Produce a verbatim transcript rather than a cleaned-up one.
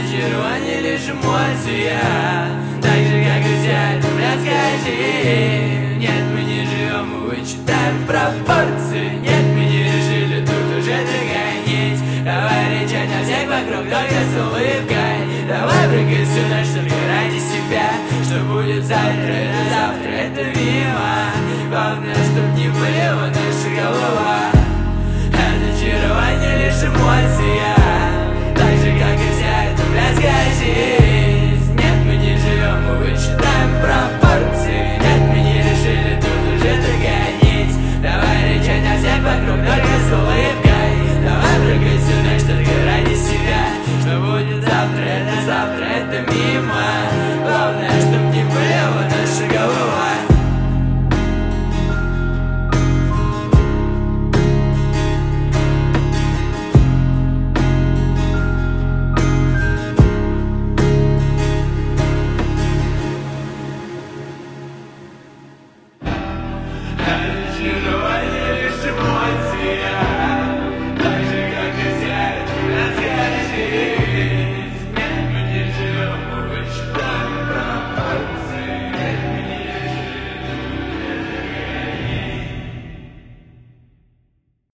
Разочарование лишь эмоция, так же, как и вся эта блядская жизнь. Нет, мы не живем, мы вычитаем пропорции. Нет, мы не решили тут уже догонить. Давай рычать на всех вокруг, только с улыбкой. Давай прыгай всю ночь только ради себя. Что будет завтра, это завтра, это мимо. Главное, чтоб не болела наша голова. Разочарование лишь эмоция, так же, как и вся эта блядская жизнь. Нет, мы не живем, мы вычитаем пропорции. Нет, мы не решили тут уже догонить. Давай рычать на всех вокруг, только с улыбкой. Давай прыгай всю ночь только ради себя. Что будет завтра, это завтра, это мимо.